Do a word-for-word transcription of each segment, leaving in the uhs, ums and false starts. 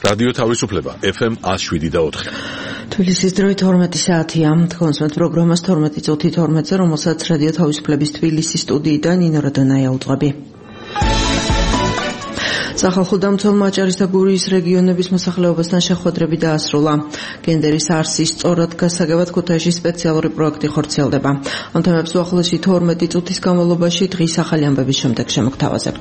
რადიო თავისუფლება ეფ ემ one oh seven და four. თბილისის დროი თორმეტი საათია. თქვენს პროგრამას თორმეტი წუთი თორმეტზე, რომელსაც რადიო თავისუფლების თბილისის სტუდიიდან ნინო რადონაია უძღვები. სახალხო დამცველმა აჭარის და გურიის რეგიონების მოსახლეობასთან შეხვედრები დაასრულა. გენდერის არსის სწორად გასაგებად ქუთაისში სპეციალური პროექტი ხორციელდება. ამ თემებს უახლოესი თორმეტი წუთის განმავლობაში დღის ახალი ამბების შემდეგ შემოგთავაზებთ.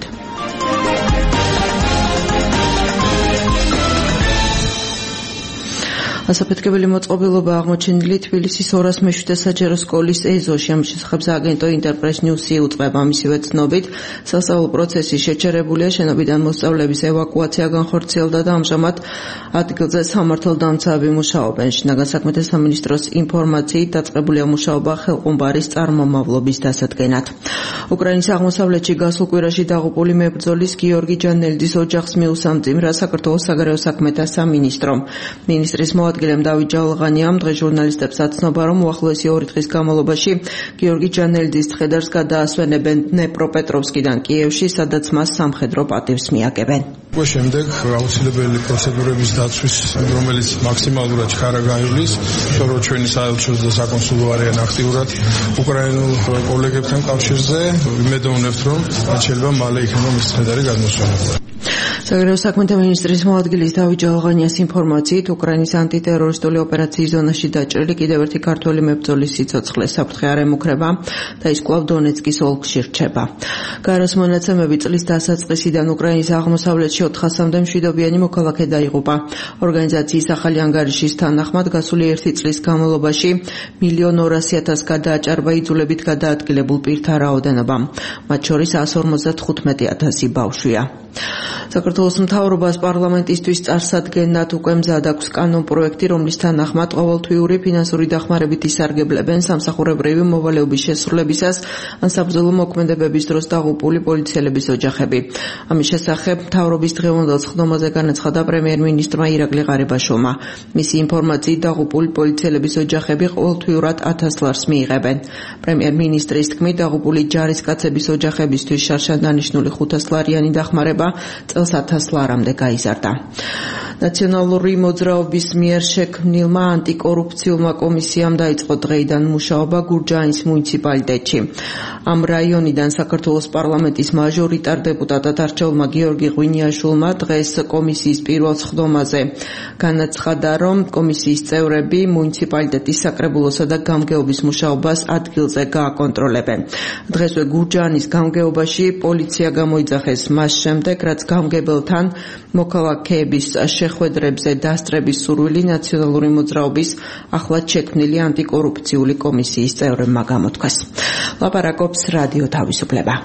ასაფეთქებელი მოწყობილობა აღმოჩენილი თბილისის ორას მეშვიდე საჯარო სკოლის ეზოში. ამ შესახებ სააგენტო ინტერპრეს ნიუსი უწყება. მისივე ცნობით, სასწავლო პროცესი შეჩერებულია, შენობიდან მოსწავლეების ევაკუაცია განხორციელდა და ამჟამად ადგილზე სამართალდამცავები მუშაობენ. შინაგან საქმეთა სამინისტროს ინფორმაციით დაწყებულია მუშაობა ხელყუმბარის წარმომავლობის დასადგენად. უკრაინის აღმოსავლეთში გასულ კვირაში დაღუპული მებრძოლის გიორგი ჯანელიძის ოჯახს მიუსამძიმრა საქართველოს საგარეო საქმეთა სამინისტრო. მინისტრის მოადგილემ დავით ჯავაღანიამ დღეს ჟურნალისტებს აცნობა, რომ უახლოესი ორი დღის განმავლობაში გიორგი ჯანელიძის ცხედარს გადაასვენებენ დნეპროპეტროვსკიდან კიევში, სადაც მას სამხედრო პატივს მიაგებენ. უკვე შემდეგ აუცილებელი პროცედურების დაცვის, რომელიც მაქსიმალურად ჩქარა გაივლის, რომ ჩვენი საელჩოს და საკონსულო არიან აქტიურად უკრაინულ კოლეგებთან კავშირზე, ვიმედოვნებთ, რომ შეიძლება მალე იქნება მის ცხედარი გადმოსვენებული. საგარეო საქმეთა მინისტრის მოადგილის დავით ჯავაღანიას ინფორმაციით, უკრაინის ანტიტერორისტული ოპერაციის ზონაში დაჭრილი კიდევ ერთი ქართველი მებრძოლის სიცოცხლე საფრთხე არ ემუქრება და ის კვლავ დონეცკის ოლქში რჩება. გაროს მონაცემები წლის დასაწყისიდან უკრაინის აღმოსავლეთში ოთხასამდე მშვიდობიანი მოქალაქე დაიღუპა. ორგანიზაციის ახალი ანგარიშის თანახმად გასული ერთი წლის განმავლობაში მილიონ ორასი ათას გადააჭარბა იძულებით გადაადგილებულ პირთა რაოდენობა. მათ შორის εκατს ორმოცდათხუთმეტი ათასი ბავშვია. საქართველოს მთავრობას პარლამენტისთვის წარსადგენად უკვე მზად აქვს კანონპროექტი, რომლის თანახმად ყოველთვიური ფინანსური დახმარებით ისარგებლებენ სამსახურებრივი მოვალეობის შესრულებისას ან საბრძოლო მოქმედებების დროს დაღუპული პოლიციელების ოჯახები. ამის შესახებ მთავრობის დღევანდელ სხდომაზე განაცხადა პრემიერ-მინისტრმა ირაკლი ღარიბაშვილმა. მისი ინფორმაციით დაღუპული პოლიციელების ოჯახები ყოველთვიურად ათას ლარს მიიღებენ. პრემიერ-მინისტრის თქმით, დაღუპული ჯარისკაცების ოჯახებისთვის შარშანდანიშნული ხუთას ლარიანი დახმარება წელს ათას ლარამდე გაიზარდა. ნაციონალური მოძრაობის მიერ შექმნილმა ანტიკორუფციულმა კომისიამ დაიწყო დღეიდან მუშაობა გურჯაანის მუნიციპალიტეტში. ამ რაიონიდან საქართველოს პარლამენტის მაჟორიტარ დეპუტატად არჩეულმა გიორგი ღვინიაშვილმა დღეს კომისიის პირველ სხდომაზე განაცხადა, რომ კომისიის წევრები მუნიციპალიტეტის საკრებულოსა და გამგეობის მუშაობას ადგილზე გააკონტროლებენ. დღესვე გურჯაანის გამგეობაში პოლიცია გამოიძახეს მას შემდეგ, რაც გამგებელთან მოქალაქეების შეხვედრებზე დასწრების სურვილი ნაციონალური მოძრაობის ახლად შექმნილი ანტიკორუფციული კომისიის წევრებმა გამოთქვეს. ლაპარაკობს რადიო თავისუფლება.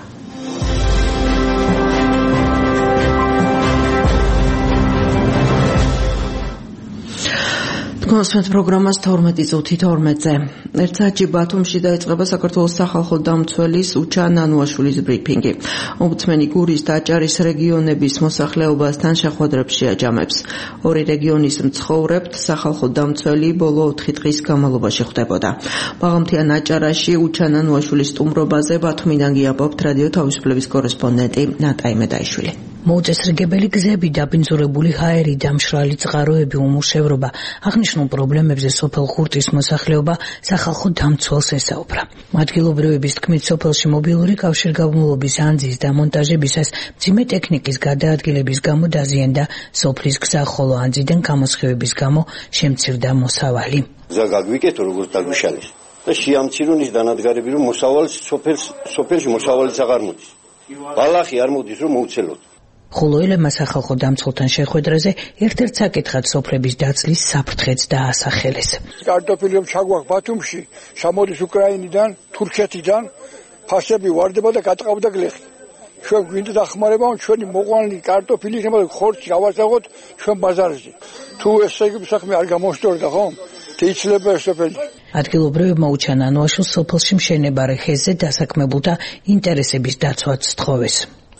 კონსპექტ პროგრამას თორმეტი წუთი თორმეტზე. ერთ საათში ბათუმში დაიწყება საქართველოს სახალხო დამცველის უჩა ნანუაშვილის ბრიფინგი. ომბუდსმენი გურიის და აჭარის რეგიონების მოსახლეობასთან შეხვედრებს შეაჯამებს. ორი რეგიონის მცხოვრებთ სახალხო დამცველი ბოლო ოთხი დღის განმავლობაში ხვდებოდა. მაღალმთიან აჭარაში უჩა ნანუაშვილის სტუმრობაზე ბათუმიდან გიაბობთ რადიო თავისუფლების კორესპონდენტი ნატაი მედაიშვილი. მოუწესრიგებელი გზები, დაბინძურებული ჰაერი და მშრალი წყაროები, უმუშევრობა, აღნიშნულ პრობლემებზე სოფელ ხურტის მოსახლეობა სახალხო დამცველს ესაუბრა. ადგილობრივების თქმით, სოფელში მობილური კავშირგაბმულობის ანძის და მონტაჟებისას მძიმე ტექნიკის გადაადგილების გამო დაზიანდა სოფლის გზა, ხოლო ანძიდან გამოსხივების გამო შემცირდა მოსავალი. გზა გაგვიკეთო როგორც დაგვიშალეს და შეამცირონის დანადგარები, რომ მოსავალს სოფელს სოფელში მოსავალიც აღარ მოდის. ბალახი არ მოდის, რომ მოუცელოთ. ხოლო ელემა სახალხო დამცველთან შეხვედრაზე ერთ-ერთ საკითხად სოფლების დაცლის საფრთხეც დაასახელეს. კარტოფილი რომ ჩაგვაქვს ბათუმში, შემოდის უკრაინიდან, თურქეთიდან, ფასები ვარდება და გატყავდა გლეხი. ჩვენ გვინდა დახმარება, რომ ჩვენი მოყვანილი კარტოფილი იქნება ხორცი გავასაღოთ ჩვენ ბაზარზე. თუ ესე იგი საქმე არ გამოსწორდა, ხო? იცლება სოფელი. ადგილობრივებმა უჩა ნანუაშვილს სოფელში მშენებარე ხეზზე დასაქმებულთა ინტერესების დაცვაც სთხოვეს.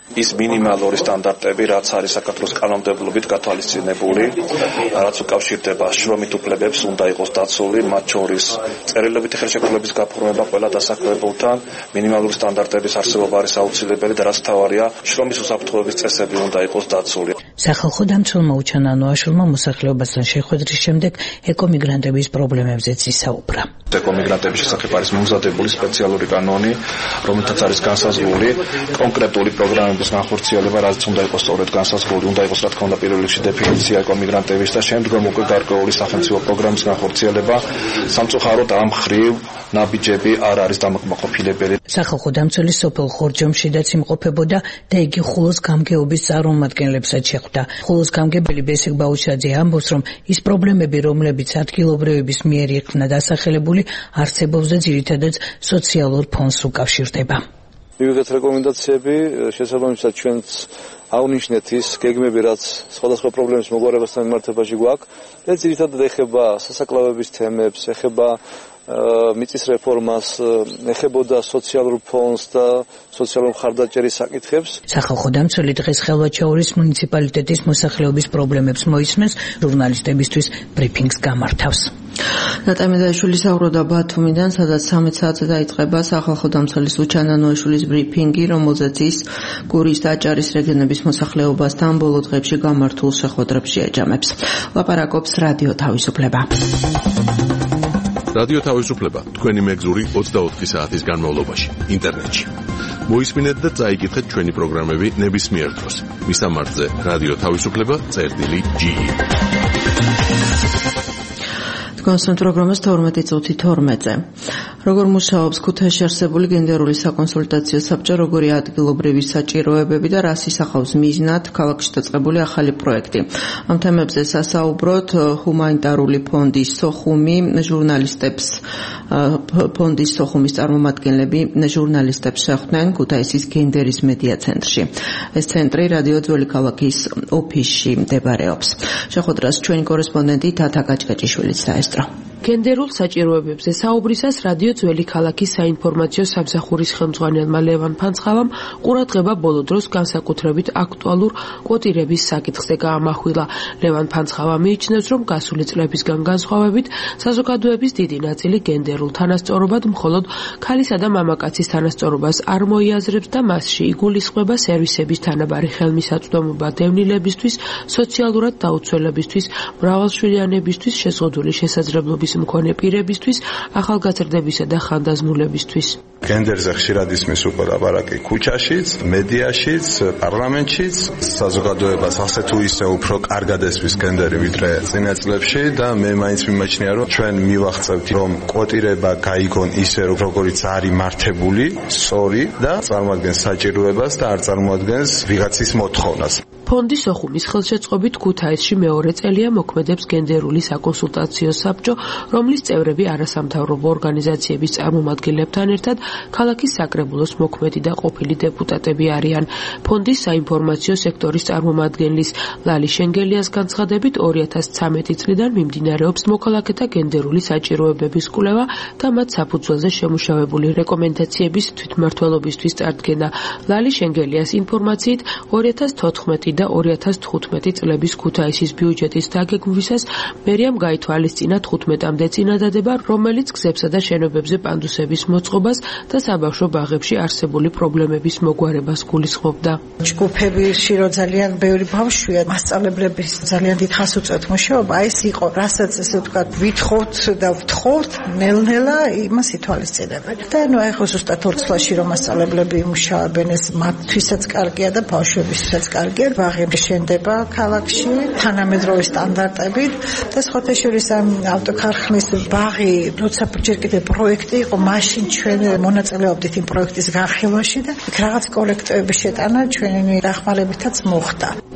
ის მინიმალური სტანდარტები, რაც არის საქართველოს კანონმდებლობით გათვალისწინებული, რაც უკავშირდება შრომით უფლებებს, უნდა იყოს დაცული, მათ შორის წერილობითი ხელშეკრულების გაფორმება ყველა დასაქმებულთან, მინიმალური სტანდარტების არსებობა არის აუცილებელი და რაც თავარია, შრომის უსაფრთხოების წესები უნდა იყოს დაცული. სახალხო დამცველმა უჩანანოაშვილმა მოსახლეობასთან შეხვედრის შემდეგ ეკომიგრანტების პრობლემებზეც ისაუბრა. ეკომიგრანტების შესახებ არის მომზადებული სპეციალური კანონი, რომელთაც არის განსაზღვრული კონკრეტული პროგრამების განხორციელება, რაც უნდა იყოს სწორედ განსაზღვრული, უნდა იყოს რა თქმა უნდა პირველ რიგში დეფინიცია ეკომიგრანტების და შემდგომ უკვე გარკვეული სახელმწიფო პროგრამის განხორციელება. სამწუხაროდ ამ ხრივ ნაბიჯები არ არის დამაკმაყოფილებელი. სახალხო დამცველი სოფელ ხორჯომშიდაც იმყოფებოდა და იგი ხულოს გამგეობის წარმომადგენლებსაც შეხვდა. ხულოს გამგებელი ბესიკ ბაუშაძე ამბობს, რომ ის პრობლემები, რომლებიც ადგილობრივების მიერ იქნა დასახელებული, არსებობს და ძირითადად სოციალურ ფონდს უკავშირდება. მივიღეთ რეკომენდაციები, შესაბამისად ჩვენც ავნიშნეთ ის გეგმები, რაც სხვადასხვა პრობლემის მოგვარებასთან მიმართებაში გვაქვს და ძირითადად ეხება სასაკლავების თემებს, ეხება მიწის რეფორმას, ეხებოდა სოციალურ ფონდს და სოციალურ მხარდაჭერის საკითხებს. სახალხო დამცველი დღეს ხელვაჩაურის მუნიციპალიტეტის მოსახლეობის პრობლემებს მოისმენს, ჟურნალისტებისთვის ბრიფინგს გამართავს. ნატამედაშვილი საუბრობდა ბათუმიდან, სადაც სამი საათზე დაიწყება სახალხო დამცველის უჩანანოაშვილის ბრიფინგი, რომელზეც ის გურის და აჭარის რეგიონების მოსახლეობასთან ბოლო დღეებში გამართულ შეხვედრებში ეჯამებს. ლაპარაკობს რადიო თავისუფლება. რადიო თავისუფლება თქვენი მეგზური ოცდაოთხი საათის განმავლობაში ინტერნეტში. მოისმინეთ და წაიკითხეთ ჩვენი პროგრამები ნებისმიერ დროს. მისამართზე რადიო თავისუფლება წერტილი ჯი. თქვენს პროგრამას თორმეტი წუთი თორმეტზე. როგორ მუშაობს ქუთაისში არსებული გენდერული საკონსულტაციო საბჭო, როგორი ადგილობრივი საჭიროებები და რას ისახავს მიზნად ქალაქში დაწყებული ახალი პროექტი. ამ თემებზე სასაუბროთ ჰუმანიტარული ფონდის სოხუმი, ჟურნალისტებს ფონდის სოხუმის წარმომადგენლები ჟურნალისტებს შეხვდნენ ქუთაისის გენდერის მედია ცენტრში. ეს ცენტრი რადიო ძველი ქალაქის ოფისში მდებარეობს. შეხვედრას ჩვენი კორესპონდენტი თათა გაჭგაჭიშვილიც დაესწრო. გენდერულ საჭიროებებზე საუბრისას რადიო ძველი ქალაქის საინფორმაციო სამსახურის ხელმძღვანელმა ლევან ფანცხავამ ყურადღება ბოლო დროს განსაკუთრებით აქტუალურ კვოტირების საკითხზე გაამახვილა. ლევან ფანცხავა მიიჩნევს, რომ გასული წლებისგან განსხვავებით საზოგადოების დიდი ნაწილი გენდერულ თანასწორობად მხოლოდ ქალისა და მამაკაცის თანასწორობას არ მოიაზრებს და მასში იგულისხმება სერვისების თანაბარი ხელმისაწვდომობა დევნილებისთვის, სოციალურად დაუცველებისთვის, მრავალშვილიანებისთვის, შეზღუდული შესაძლებლობის მქონე პირებისთვის, ახალგაზრდებისა და ხანდაზმულებისთვის. გენდერზე ხშირად ისმის უკვე ლაპარაკი ქუჩაშიც, მედიაშიც, პარლამენტშიც, საზოგადოებას ასე თუ ისე უფრო კარგად ესმის გენდერი ვიდრე წინა წლებში და მე მაინც მიმაჩნია, რომ ჩვენ მივახცევთ, რომ კვოტირება გაიგონ ისე, როგორიც არის მართებული, სწორი და წარმოადგენს საჭიროებას და არ წარმოადგენს ვიღაცის მოთხოვნას. ფონდი სოხუმის ხელშეწყობით ქუთაისში მეორე წელია მოქმედებს გენდერული საკონსულტაციო საბჭო, რომლის წევრები არასამთავრობო ორგანიზაციების წარმომადგენლებთან ერთად ქალაქის საკრებულოს მოქმედი და ყოფილი დეპუტატები არიან. ფონდის საინფორმაციო სექტორის წარმომადგენლის ლალი შენგელიას განცხადებით ორი ათას ცხრამეტი წლიდან მიმდინარეობს მოქალაქეთა გენდერული საჭიროებების კვლევა და მათ საფუძველზე შემუშავებული რეკომენდაციების თვითმმართველობისთვის წარდგენა. ლალი შენგელიას ინფორმაციით ორი ათას თოთხმეტი და ორი ათას თხუთმეტი წლების ქუთაისის ბიუჯეტის დაგეგმვისას მერიამ გაითვალისწინა თხუთმეტამდე წინადადება, რომელიც გზებსა და შენობებზე პანდუსების მოწყობას და საბავშვო ბაღებში არსებული პრობლემების მოგვარებას გულისხმობდა. ჯგუფებში რო ძალიან ბევრი ბავშვია, მასწავლებლების ძალიან დიდ ხას უწევთ მუშაობა, ეს იყო, რასაც ესე ვთქვათ, ვითხოვთ და ვთხოვთ, ნელ-ნელა იმას ითვალისწინებენ. და ნუ ახლა ზუსტად ორ წლში რომ მასწავლებლები იმუშავებენ, ეს მათთვისაც კარგია და ბავშვებისთვისაც კარგია. ბაღები შენდება ქალაქში თანამედროვე სტანდარტებით და სხვათა შორის ამ ავტოქარხნის ბაღი, როცა ჯერ კიდე პროექტი იყო, მაშინ ჩვენ მონაწილეობდით იმ პროექტის განხილვაში და იქ რაღაც კოლექტივების შეტანა ჩვენი დახმარებითაც მოხდა.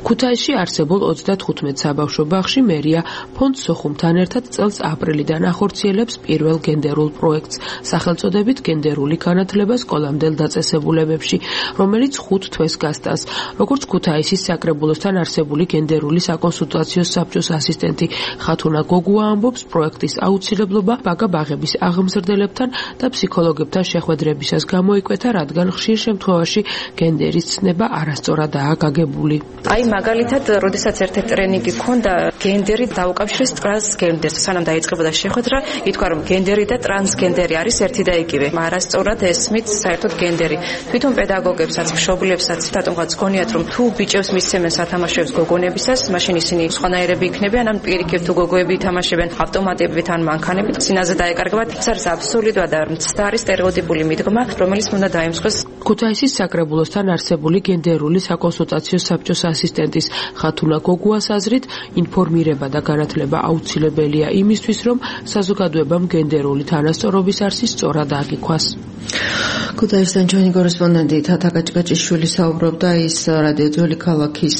ქუთაისში არსებულ ოცდათხუთმეტ საბავშვო ბაღში მერია ფონდ სოხუმთან ერთად წელს აპრილიდან ახორციელებს პირველ გენდერულ პროექტს, სახელწოდებით გენდერული განათლება სკოლამდელ დაწესებულებებში, რომელიც ხუთ თვეს გასტანს. როგორც ქუთაისის საკრებულოსთან არსებული გენდერული საკონსულტაციო საბჭოს ასისტენტი ხათუნა გოგუა ამბობს, პროექტის აუცილებლობა ბაგა ბაღების აღმზრდელებთან და ფსიქოლოგებთან შეხვედრებისას გამოიკვეთა, რადგან ხშირ შემთხვევაში გენდერის ცნება არასწორადაა გაგებული. აი მაგალითად, როდესაც ერთ-ერთი ტრენინგი ქონდა, გენდერი დაუკავშირეს ტრანსგენდერს, სანამ დაიწყებოდა შეხვედრა, ითქვა, რომ გენდერი და ტრანსგენდერი არის ერთი და იგივე. არასწორად ესმით საერთოდ გენდერი. თვითონ პედაგოგებსაც, მშობლებსაც რატომღაც გონიათ, რომ თუ ბიჭებს მისცემენ სათამაშოებს გოგონებისას, მაშინ ისინი სხვანაირები იქნებიან, ან პირიქით თუ გოგოები ითამაშებენ ავტომატებით ან მანქანებით, სინაზე დაეკარგებათ. ეს არის აბსოლუტურად და მცდარი სტერეოტიპული მიდგომა, რომელიც უნდა დაიმსხვრეს. ქუთაისის საკრებულოსთან არსებული გენდერული საკონსულტაციო საბჭოს ასისტენტის ხათუნა გოგუას აზრით, ინფორმირება და განათლება აუცილებელია იმისთვის, რომ საზოგადოებამ გენდერული თანასწორობის არსი სწორად აგიქვას. ქუთაისთან ჩვენი კორესპონდენტი თათა კაჭკაჭიშვილი საუბრობდა, ის რადიო ძველი ქალაქის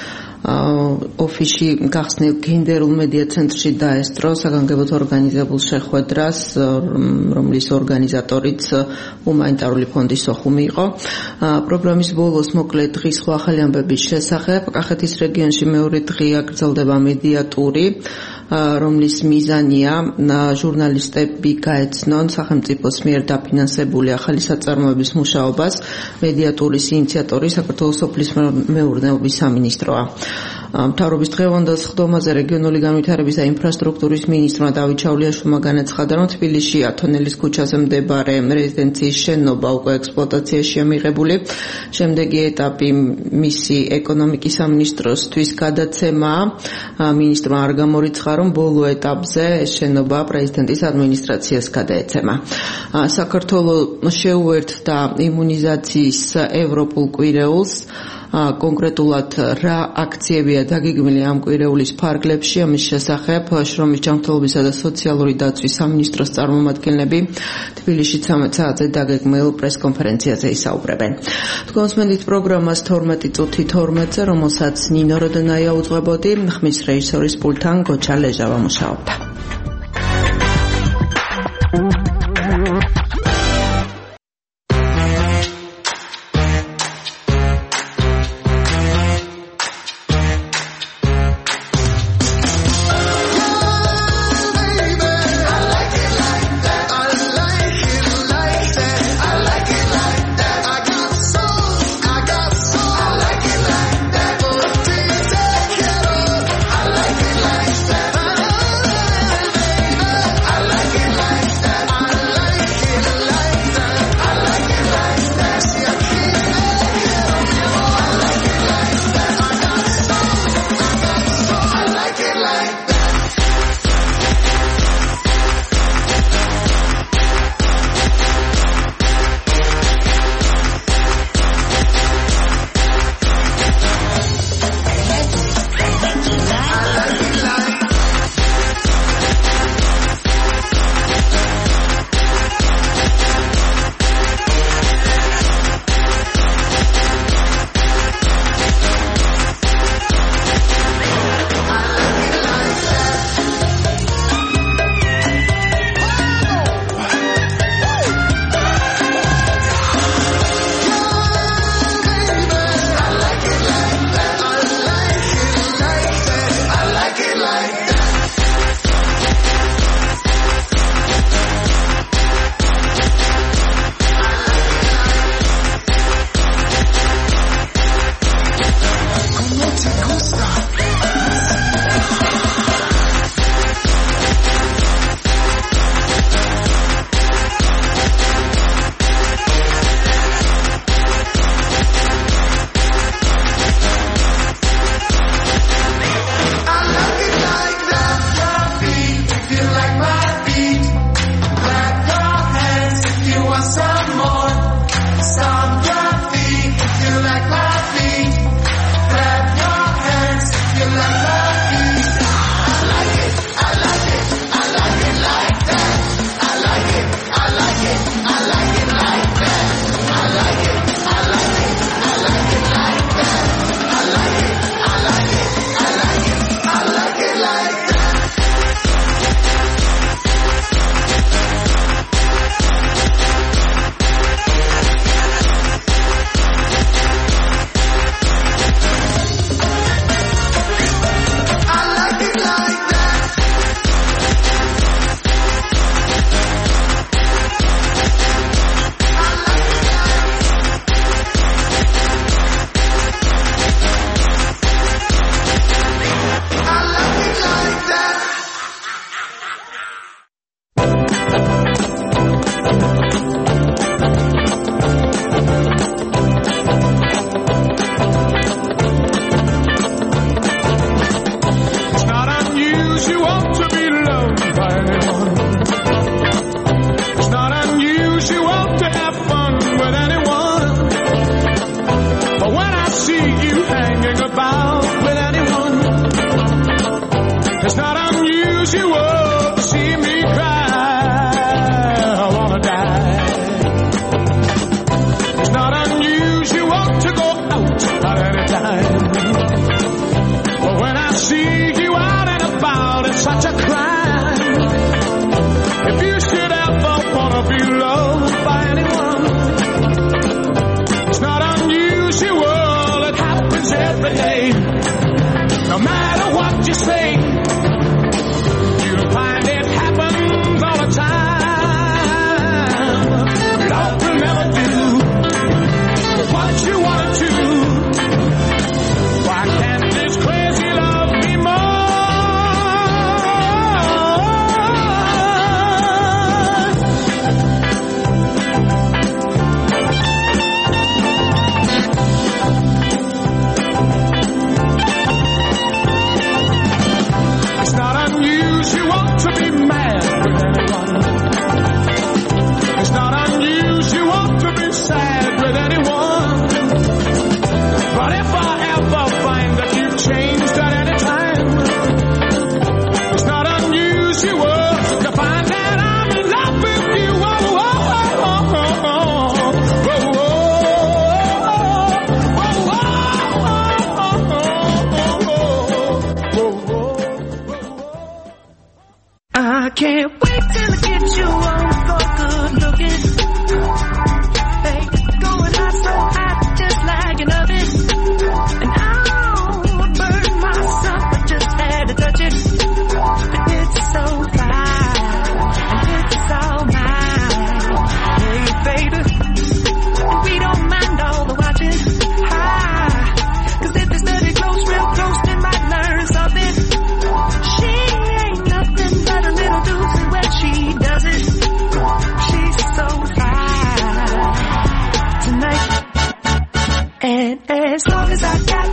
ოფისში გახსნილ გენდერულ მედია ცენტრში დაესწრო საგანგებოდ ორგანიზებულ შეხვედრას, რომლის ორგანიზატორიც ჰუმანიტარული ფონდი სოხუმი იყო. პროგრამის ბოლოს მოკლე დღის ახალი ამბების შესახებ კახეთის რეგიონში მეორე დღეა გრძელდება მედია ტური, რომლის მიზანია ჟურნალისტები გაეცნონ სახელმწიფოს მიერ დაფინანსებული ახალი საწარმოების მუშაობას. მედია ტურის ინიციატორი საქართველოს სოფლის მეურნეობის სამინისტროა. მთავრობის დღევანდელ სხდომაზე რეგიონული განვითარების და ინფრასტრუქტურის მინისტრმა დავით ჩავლიაშვილმა განაცხადა, რომ თბილისში ათონელის ქუჩაზე მდებარე რეზიდენციის შენობა უკვე ექსპლუატაციაშია მიღებული. შემდეგი ეტაპი მისი ეკონომიკის სამინისტროსთვის გადაცემაა. მინისტრმა არ გამორიცხა, რომ ბოლო ეტაპზე ეს შენობა პრეზიდენტის ადმინისტრაციას გადაეცემა. საქართველოს შეუერთდა იმუნიზაციის ევროპულ კვირეულს. კონკრეტულად რა აქციებია დაგეგმილი ამ კვირეულის ფარგლებში, ამის შესახებ შრომის ჯანმრთელობისა და სოციალური დაცვის სამინისტროს წარმომადგენლები თბილისში ცამეტ საათზე დაგეგმილ პრესკონფერენციაზე ისაუბრებენ. თქვენს მენდით პროგრამას თორმეტი წუთი თორმეტზე, რომელსაც ნინო როდენაია უძღვებოდი, ხმის რეჟისორის პულტთან გოჩა ლეჟავა მუშაობდა.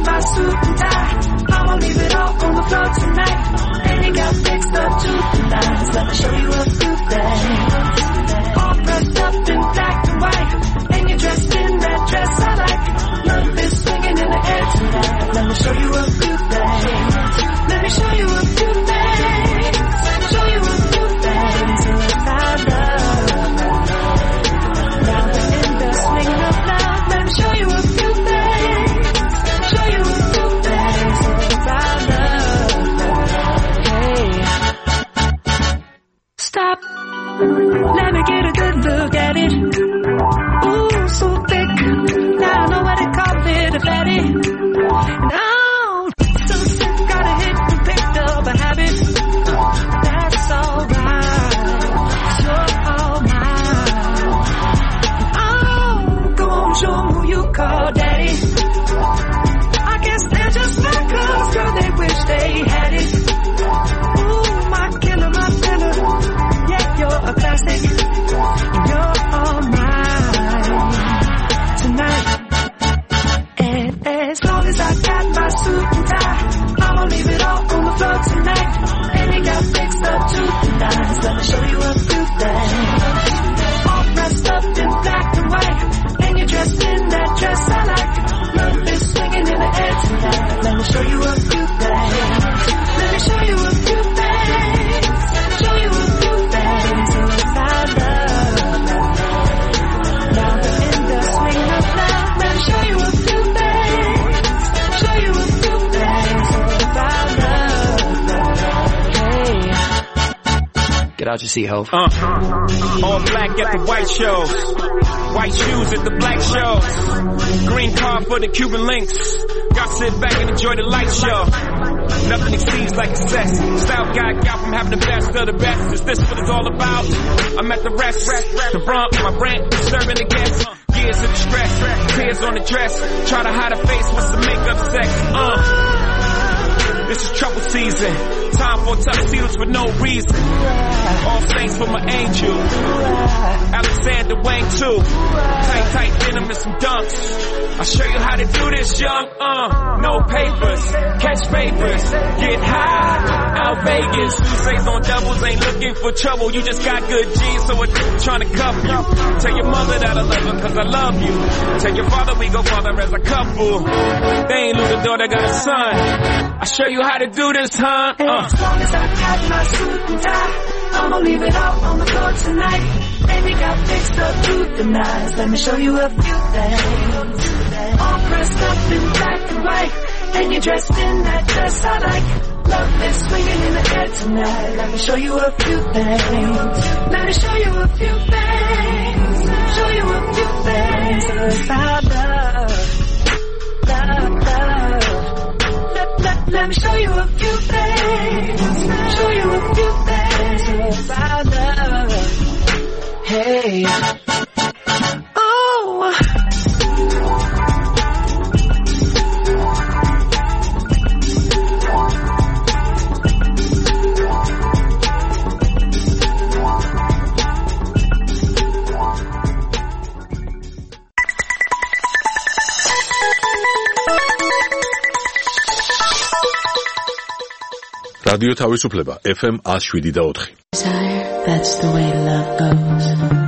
my suit and tie. I'ma leave it all on the floor tonight. And you got fixed up to the nines. Let me show you a few things. All dressed up in black and white. And you're dressed in that dress I like. Love is swinging in the air tonight. Let me show you a few things. Let me show you a few things. Show you a few things. I love. Now the in the swing of love. Let me show you a few things. Show you a few things. I love. Hey. Stop. Let me get a good look at it. Ooh, so thick. Now I know what to call it, a fatty. Now, so sick, gotta hit and picked up a habit. That's alright. You're all mine. Oh, go on, show 'em who you call daddy. I guess they're just like us, girl, they wish they had it. Ooh, my killer, my killer. Yeah, you're a classic. You're all mine tonight. And as long as I got my suit and tie, I'ma leave it all on the floor tonight. And it got fixed up to the nines. Let me show you a few things. All dressed up in black and white. And you're dressed in that dress I like. Love is swinging in the air tonight. Let me show you a few things. Let me show you a few things. Show you a few things. I love. Now the in the swing of love. Let me show you a few things. Show you a few things. I love. Hey. Get out your seat, ho. Uh, all black at the white shows. White shoes at the black shows. Green car for the Cuban links. Y'all sit back and enjoy the light show. Nothing exceeds like excess. Style guy got from having the best of the best. Is this what it's all about? I'm at the rest. The rump, my brand, serving the guests. Years of stress, tears on the dress. Try to hide a face with some makeup sex. Uh. This is trouble season. Time for tuxedos for no reason. All saints for my angel. Alexander Wang too. Tight, tight denim and some dunks. I'll show you how to do this, young. Uh, no papers, catch papers, get high. Out Vegas, Tuesdays on doubles ain't looking for trouble. You just got good genes, so I'm trying to cuff you. Tell your mother that I love her, cause I love you. Tell your father we go father as a couple. They ain't lose a daughter, got a son. I'll show you how to do this, huh? Uh. As long as I got my suit and tie, I'ma leave it all on the floor tonight. Baby got fixed up to the nines. Let me show you a few things. All dressed up in black and white, and you're dressed in that dress I like. Love is swinging in the air tonight. Let me show you a few things. Let me show you a few things. Show you a few things. I love, love, love. Let, let, let me show you a few things. Show you a few things. I love. Hey. Oh. რადიო თავისუფლება F M one oh seven და four. That's the way love goes.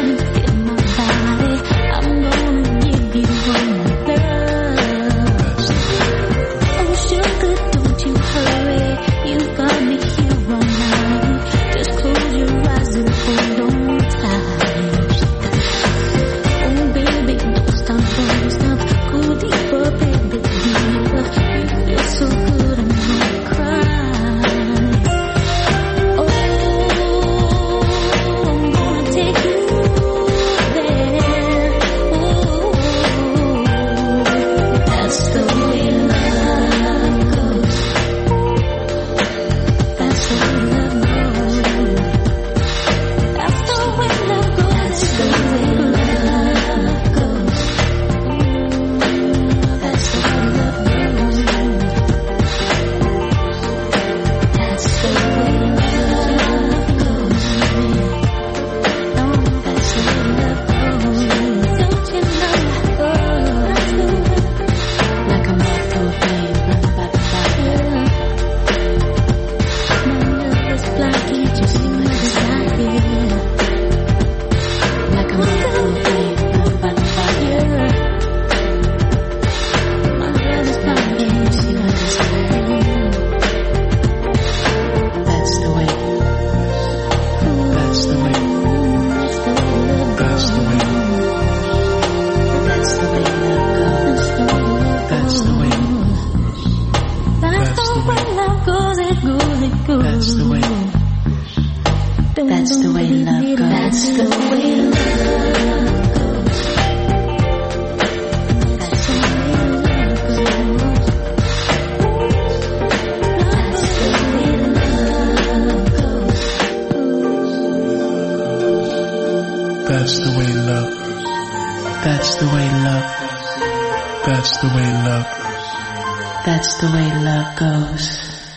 That's the way love goes.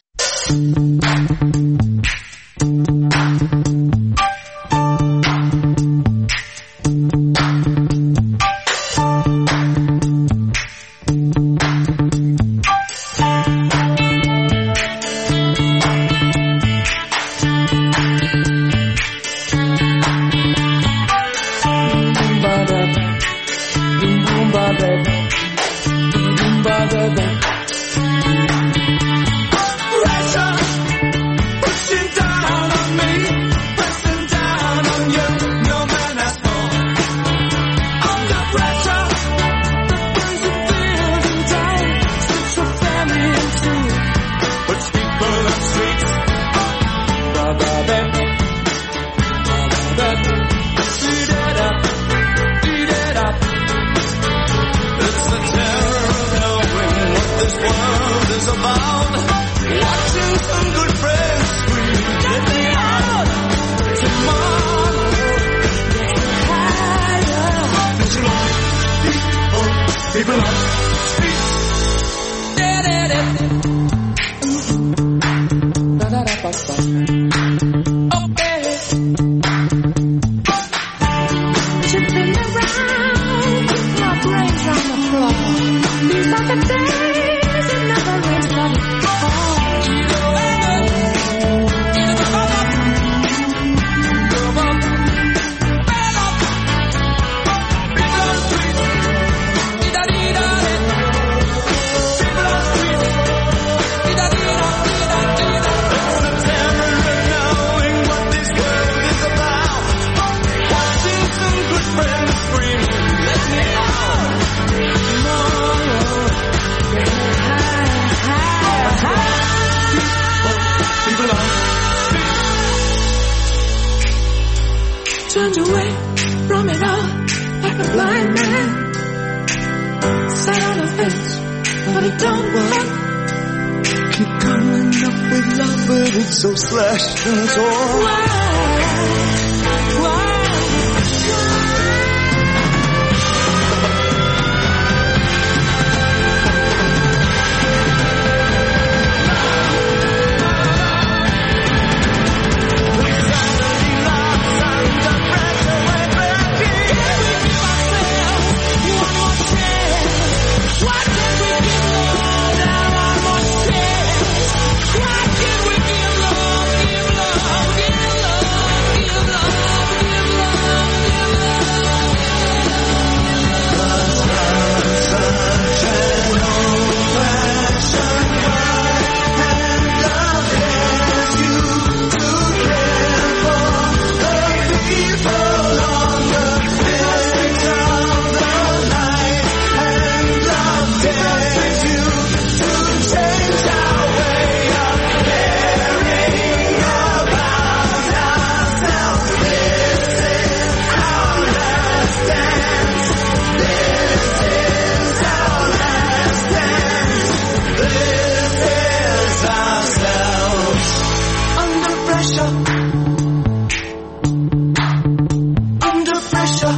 Turned away from it all like a blind man. Sat on a fence, but it don't work. Keep coming up with love, but it's so slashed and torn. Why? Why? Give love, give love, give love. pressure.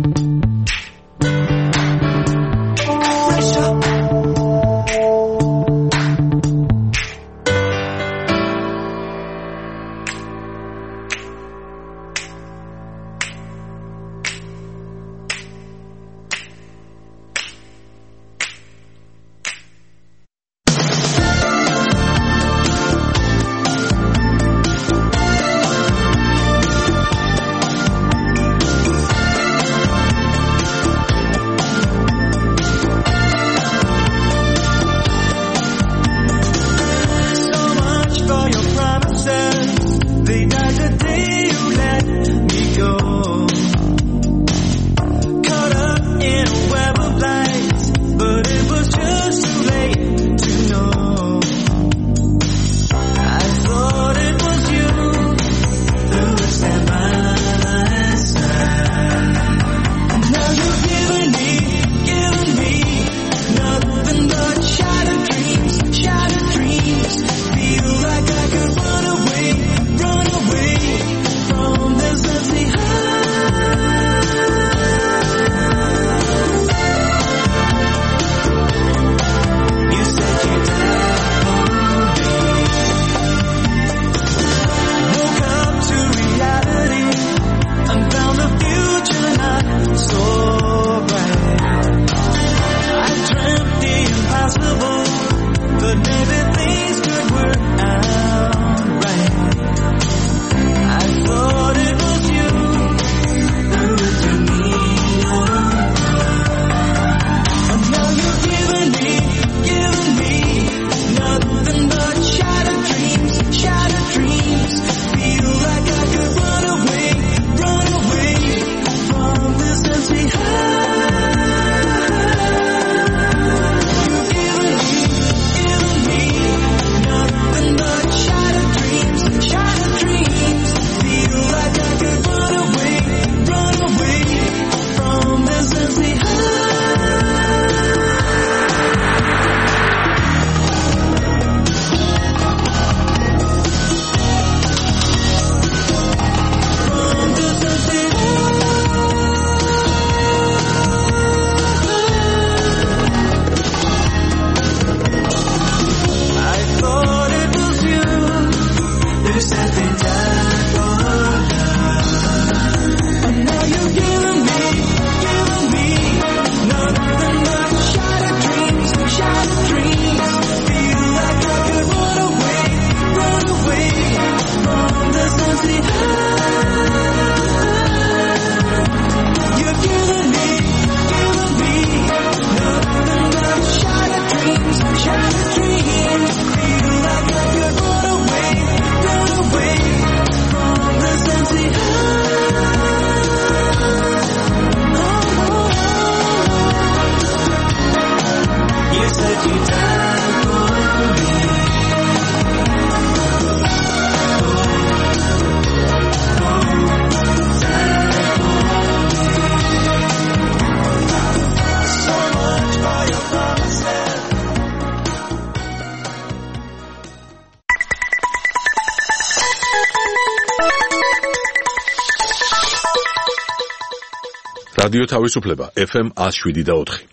რადიო თავისუფლება ეფ ემ one oh seven და four.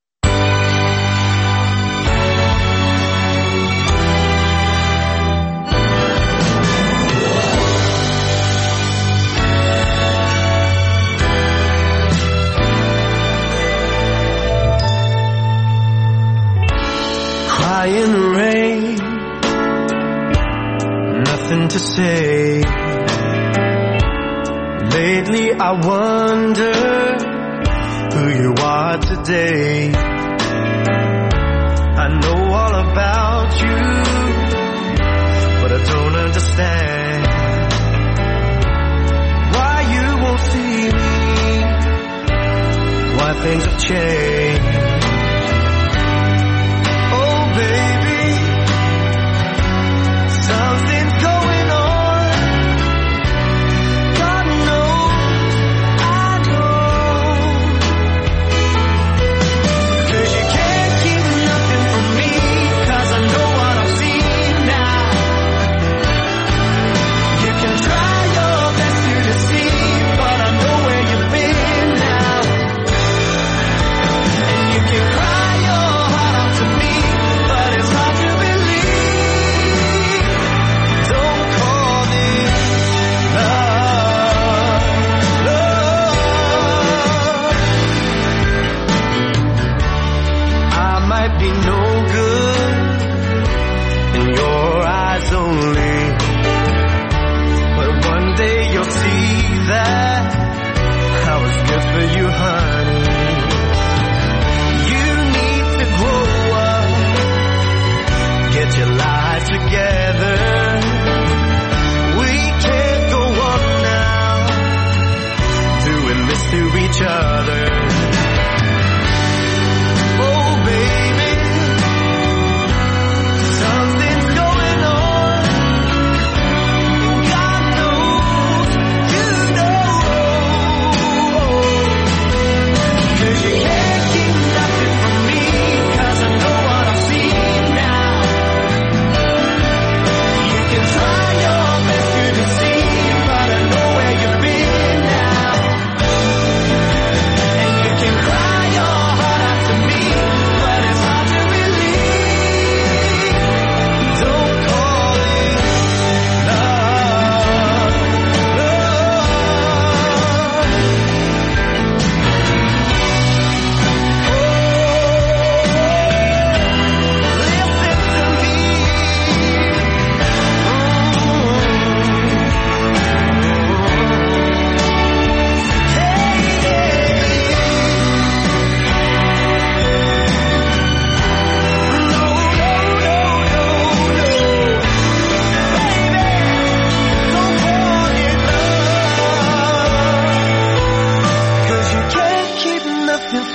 Crying rain, nothing to say. Lately I wonder who you are today. I know all about you, but I don't understand why you won't see me, why things have changed. Oh baby, something's going on. God knows I know, 'cause you can't keep nothing from me, 'cause I know what I've seen now. You can try your best to deceive, but I know where you've been.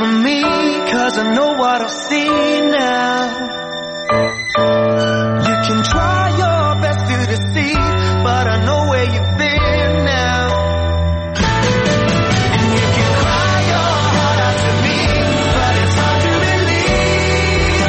for me, cause I know what I see now. You can try your best to deceive, but I know where you've been now. And you can cry your heart out to me, but it's hard to believe.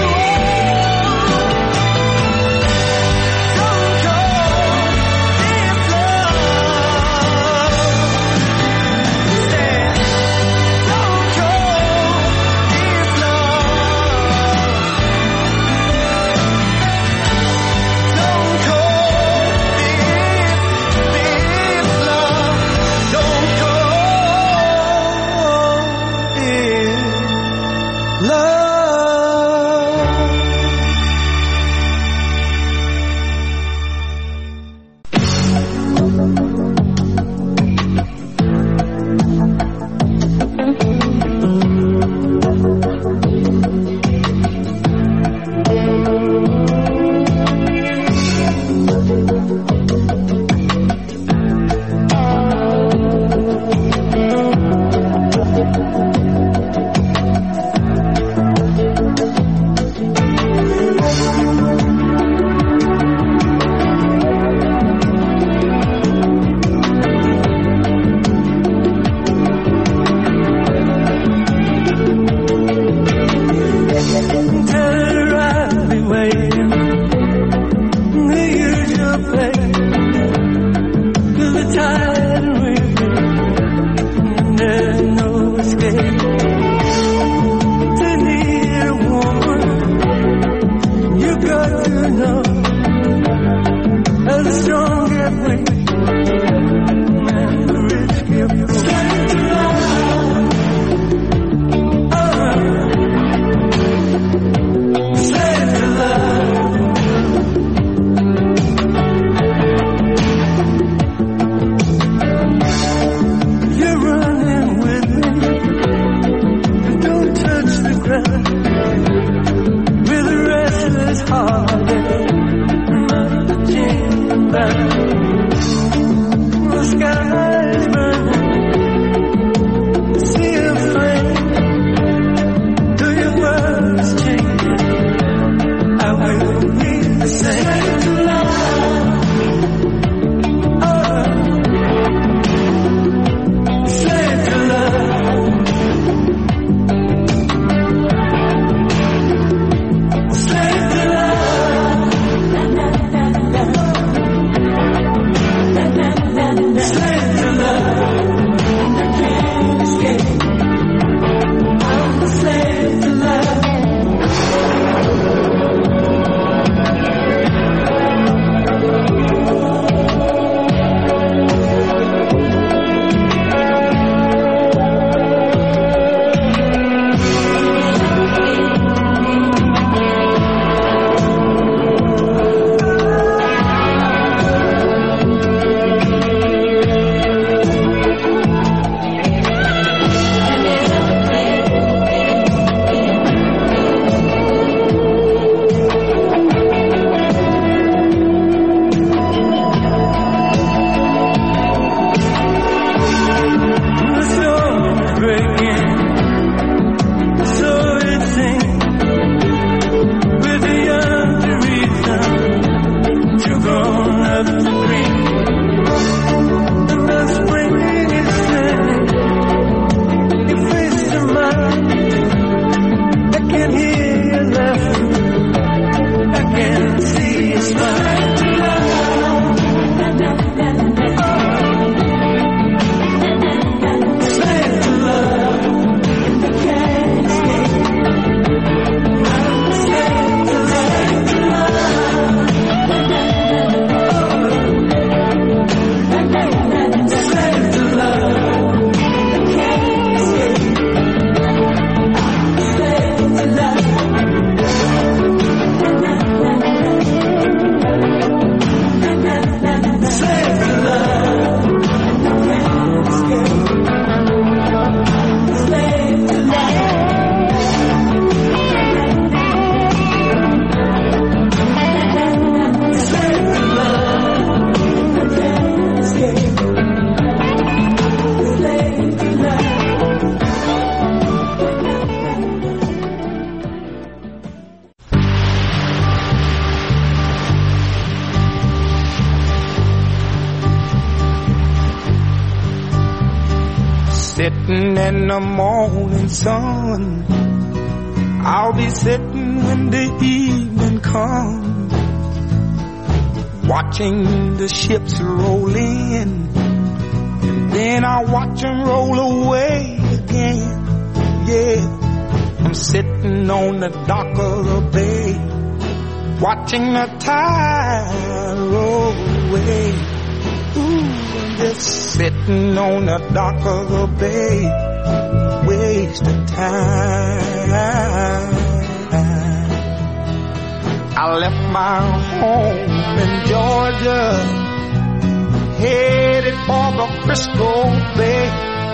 Don't call this love. Say, don't call this love. and the morning sun. I'll be sitting when the evening comes, watching the ships roll in, and then I'll watch them roll away again. Yeah, I'm sitting on the dock of the bay, watching the tide roll away. Ooh, I'm just sitting on the dock of the bay, wasting time. I left my home in Georgia, headed for the Frisco Bay,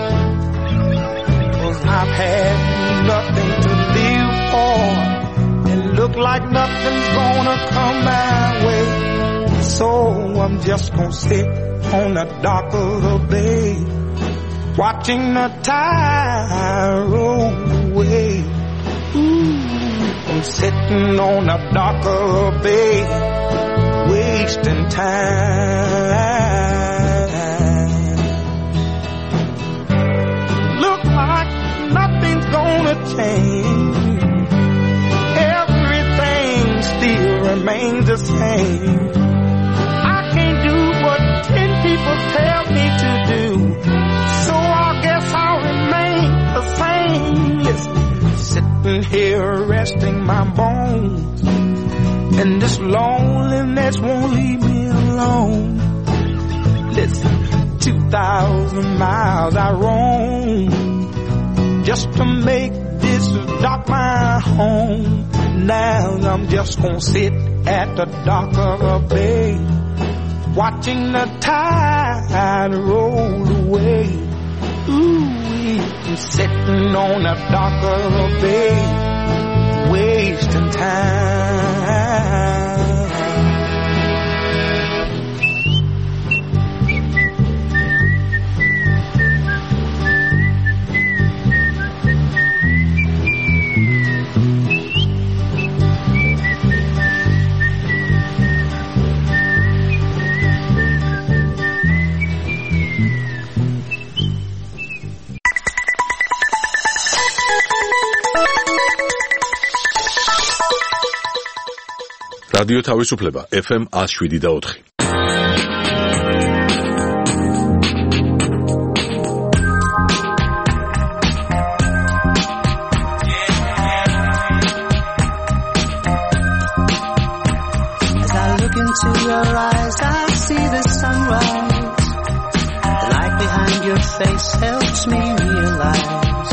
'cause I've had nothing to live for, and look like nothing's gonna come my way. So I'm just gonna sit on the dock of the bay, watching the tide roll away. Ooh, I'm sitting on the dock of the bay, wasting time. Look like nothing's gonna change, everything still remains the same. I can't do what ten people tell me to do, so I guess I'll remain the same. Listen, sitting here resting my bones, and this loneliness won't leave me alone. Listen, two thousand miles I roam just to make this dock my home. Now I'm just gonna sit at the dock of a bay, watching the tide roll away. Ooh, I'm sitting on the dock of the bay, wasting time. რადიო თავისუფლება ეფ ემ one oh seven და four. As I look into your eyes, I see the sunrise. The light behind your face helps me realize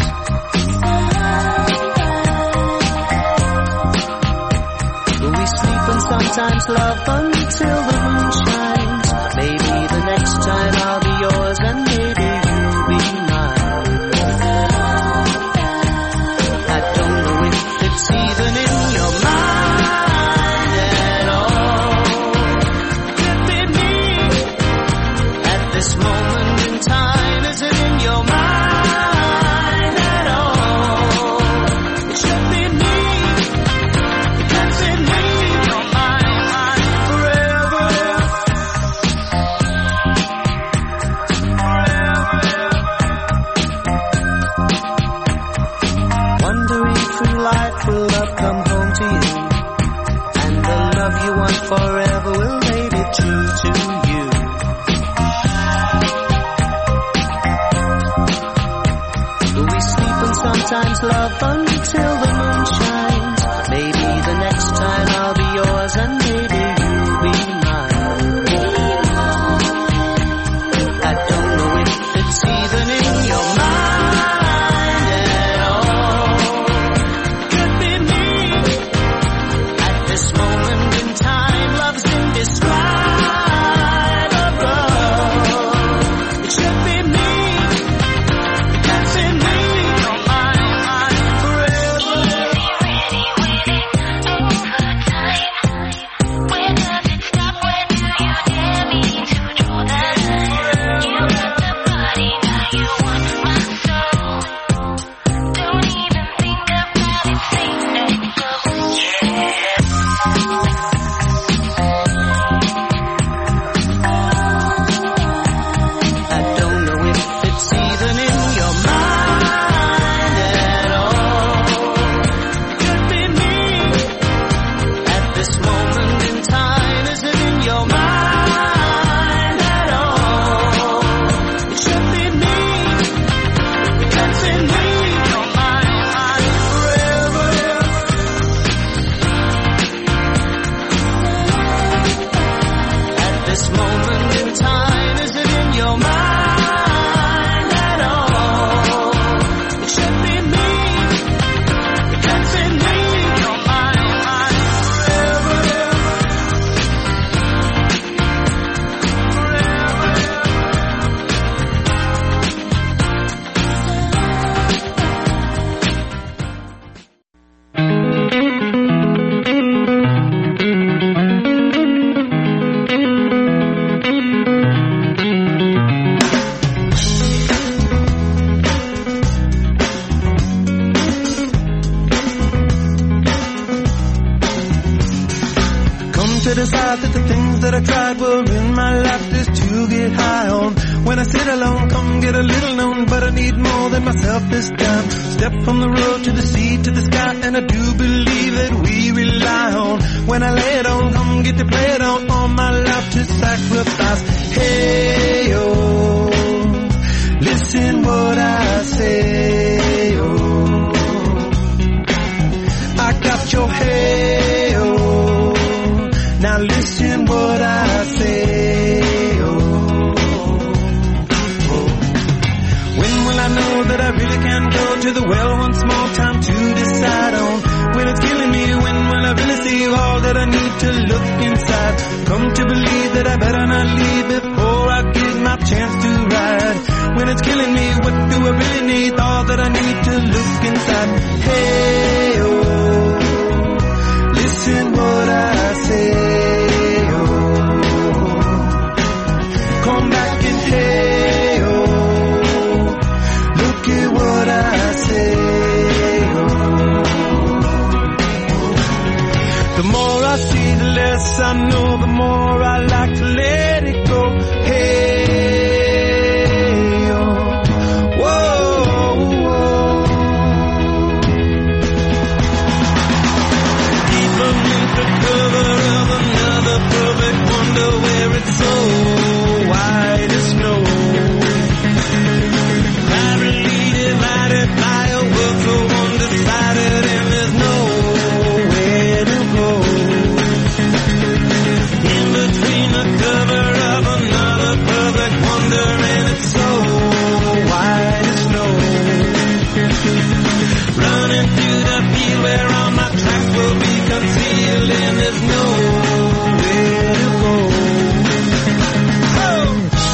sometimes love until the moon shines. Maybe the next time I'll be yours and maybe you'll be mine. I don't know if it's even in your mind at all. Could be me at this moment in time. Is it in your mind at all? It should be me. Because it me. Will love come home to you, and the love you want forever will make it true to you. Will we sleep and sometimes love until the moon shines? Maybe the next time I'll be yours and maybe you'll be mine. I don't know if it's even in your mind. decide that the things that I tried were in my life just to get high on. When I sit alone, come get a little known, but I need more than myself this time. Step from the road to the sea to the sky, and I do believe that we rely on. When I lay it on, come get to play it on, all my life to sacrifice. Hey, oh, listen what I say, oh, I got your hey, oh, now listen what I say, oh, oh. When will I know that I really can go to the well once more? Time to decide on when it's killing me. When will I really see all that I need to look inside? Come to believe that I better not leave before I get my chance to ride. When it's killing me, what do I really need? All that I need to look inside. Hey, oh, listen what I say, oh, come back and hey, oh, look at what I say, oh. The more I see, the less I know, the more I like to let it go. Hey, oh, whoa, whoa. Deep beneath the cover of another perfect wonder, where it's so white as snow, privately divided by a world so undecided, and there's nowhere to go. In between the cover of another perfect wonder, and it's so white as snow, running through the field where all my tracks will be concealed, and there's nowhere to go. Oh!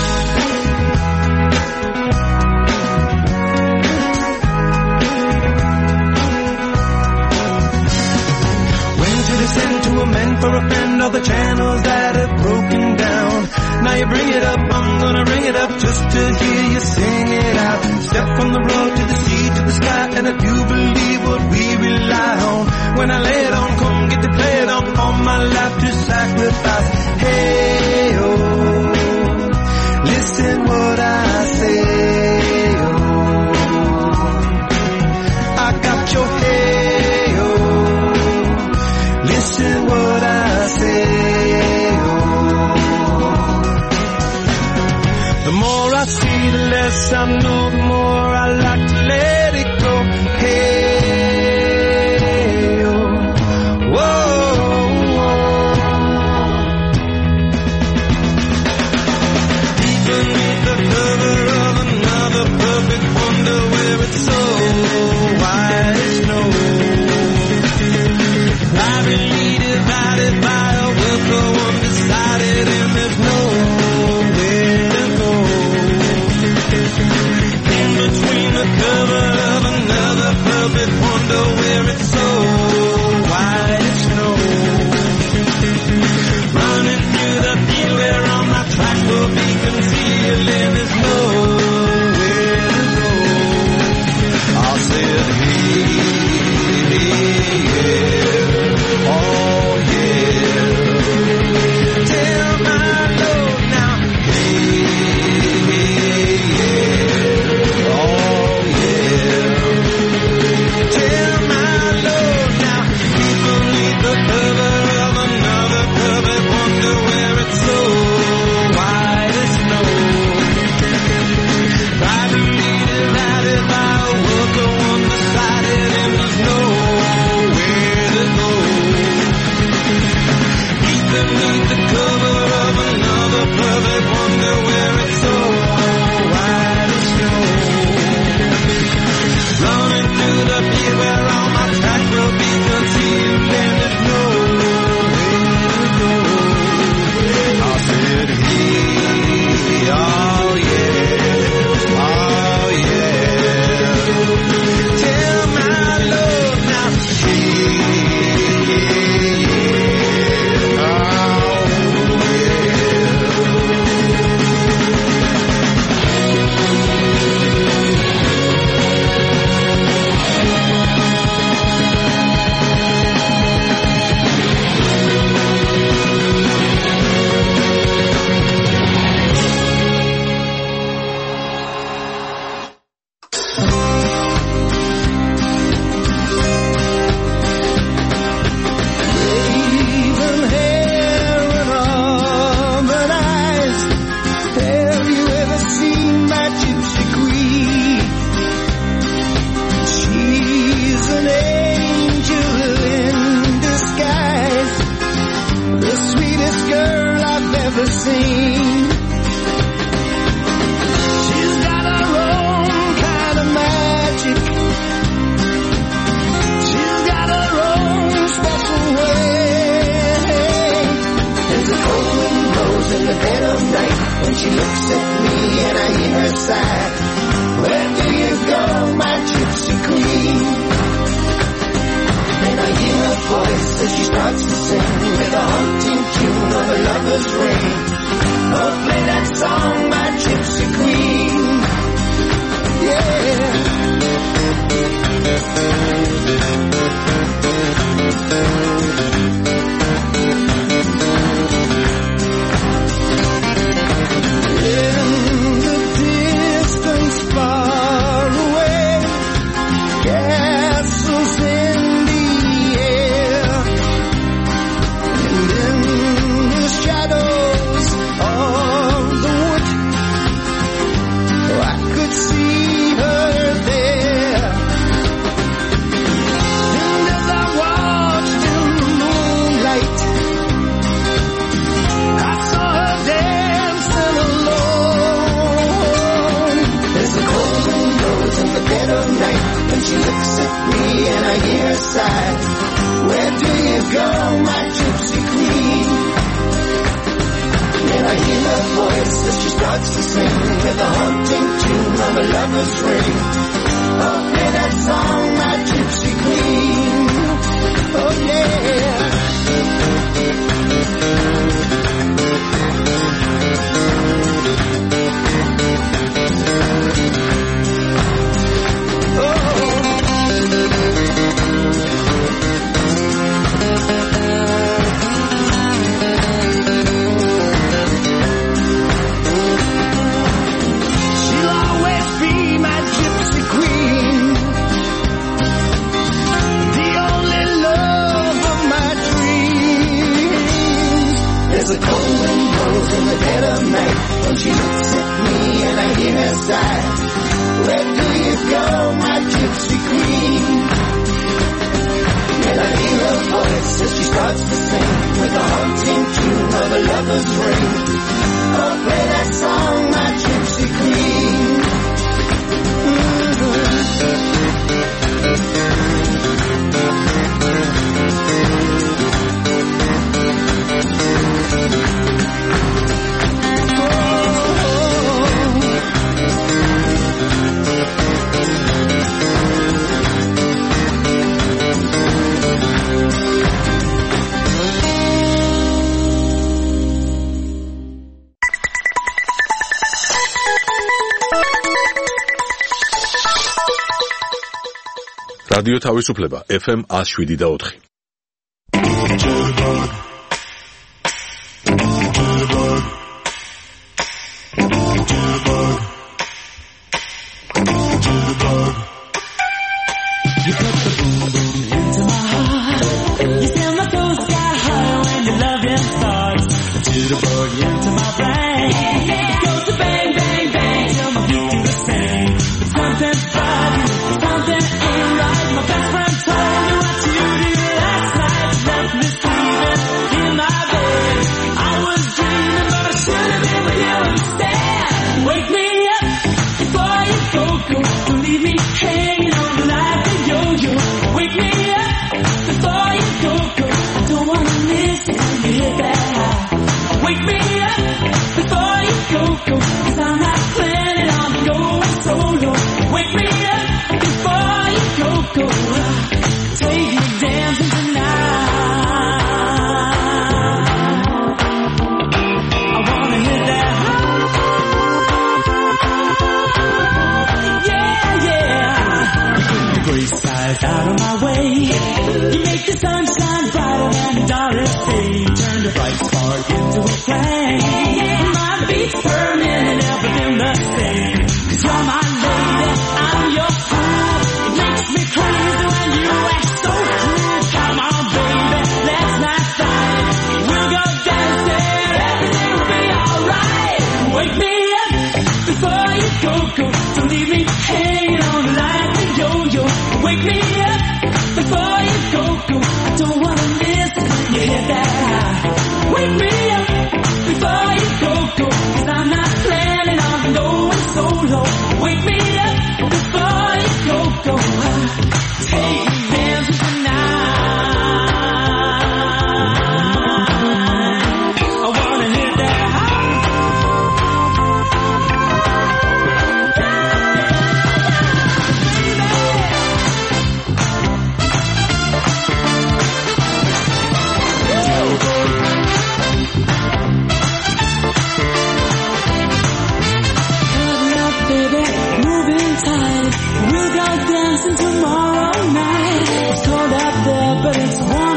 When to descend to amend for a friend, all the channels that have broken down. Now you bring it up, I'm gonna ring it up just to hear you sing it out. Step from the road to the sea to the sky, and I do believe what we rely on. When I lay it on, come get to play it on, all my life to sacrifice. Hey, oh, listen what I say, oh, I got your hey, oh, listen what I say, oh. The more I see, the less I know, the more I like to let it go. Hey, oh, whoa, whoa. Deep beneath the cover of another perfect wonder, where it's so white as snow, privately divided by a world so undecided, and there's nowhere to go. In between the cover of another perfect wonder, where it's so white as snow, running through the field where all my tracks will be concealed, and there's nowhere to go. I said, hey, yeah, oh yeah, tell my Lord now, hey, yeah, oh yeah, tell my Lord now, deep beneath the cover of another perfect wonder, where it's so white as snow, privately divided by a world so undecided, and there's nowhere to go. Deep beneath the cover of another perfect wonder, where it's so white as snow, running through the field where all my tracks will be concealed, and there's nowhere to go. I said, hey, oh yeah, oh yeah, tell my Lord now, hey, yeah, oh yeah. when she looks at me and I hear her sigh. Where do you go, my gypsy queen? Then I hear her voice as she starts to sing with the haunting tune of a lover's ring. Oh, play that song, my gypsy queen. Oh, yeah. The cold wind blows in the dead of night when she looks at me and I hear her sigh. Where do you go, my gypsy queen? And I hear her voice as she starts to sing with the haunting tune of a lover's ring. Oh, play that song, my gypsy queen. რადიო თავისუფლება F M one oh seven და four. You put the boom boom into my heart. You send my toes sky high when the loving starts. To the boogie into my brain. It goes to bang bang bang till my feet do the same. Something about you, something ain't right. My best friend told me what you did last night. Left me sleeping in my bed. I was dreaming, but I should have been with you instead. Wake me up before you go, go. Don't leave me hanging on like a yo-yo. Wake me up before you go, go. I don't wanna miss it when you hit that high. Wake me up before you go, go. Cause I'm not planning on going solo. Wake me up before you go, go. Take me dancing tonight. I wanna hit that high. Yeah, yeah. You put the gray skies out of my way. You make the sunshine brighter than the darkest day. Turn the bright spark into a flame. My beats burning and everything the same. Cause you're my lady, I'm your fool. It makes me crazy when you act so cool. Come on, baby, let's not fight. We'll go dancing, everything will be alright. Wake me up before you go, go. Don't leave me hanging on like a yo-yo. Wake me up before you go, go. I don't wanna miss it when you hit that high. Wake me up before you go, go. Cause I'm not planning on going solo. Wake me up before you go, go. Take me dancing tonight. I wanna hit that high. Baby, moving tight. We'll go dancing tomorrow night. It's cold out there, but it's warm.